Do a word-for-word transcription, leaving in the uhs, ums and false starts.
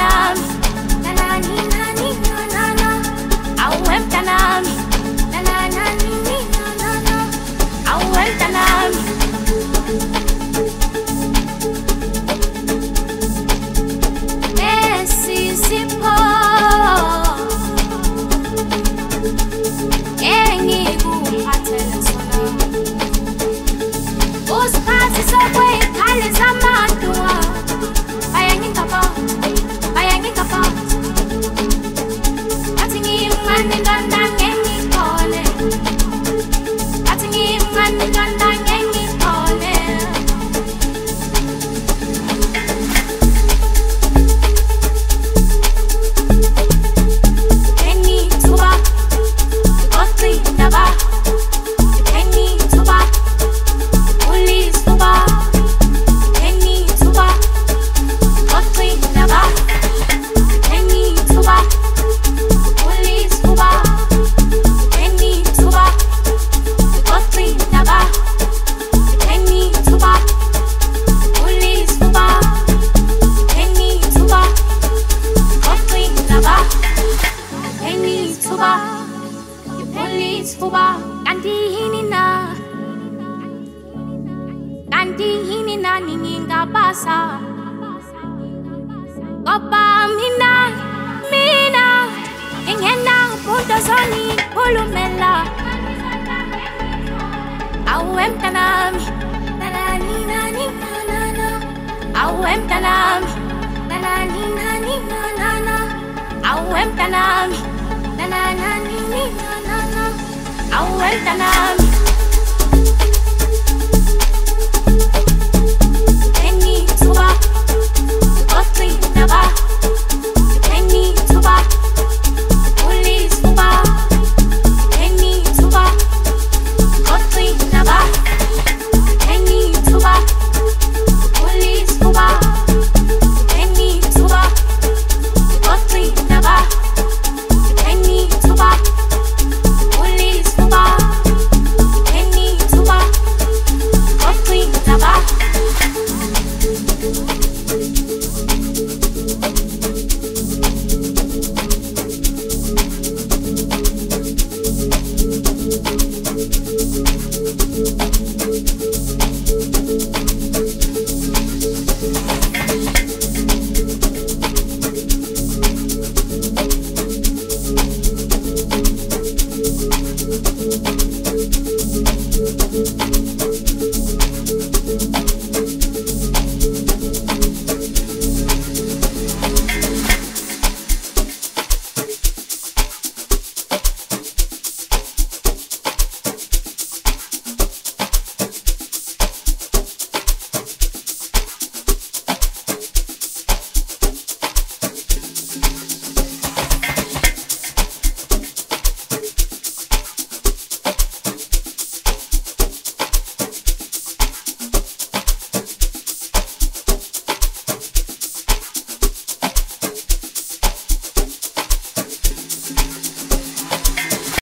mtanami, na na ni na ni na na na. Awe mtanami, na na na ni ni na na na. Awe mtanami. Esi sipo, engi kumphathele sona. Usikhathi sokwey'khali zamadua, bayangingaphansi, bayangingaphansi. Athi ngimncane intanda ngengithole, athi ngimncane intanda ngengithole. Ngengithuba, oqindaba, ngengithuba, ulisuba, ngengithuba, oqindaba, ngengithuba, ulisuba, ngengithuba, oqindaba, ngengithuba, ulisuba, ngengithuba, oqindaba, ngengithuba, ulisuba. Kanti yini na, kanti yini na ningingabasa, ngoba mina, mina ngingena umuntu ozongikhulumela. Awe mtanami, na na ni na ni na na na. Awe mtanami, na na ni na ni na na na. Awe mtanami, na na na ni ni na na na. Awe mtanami.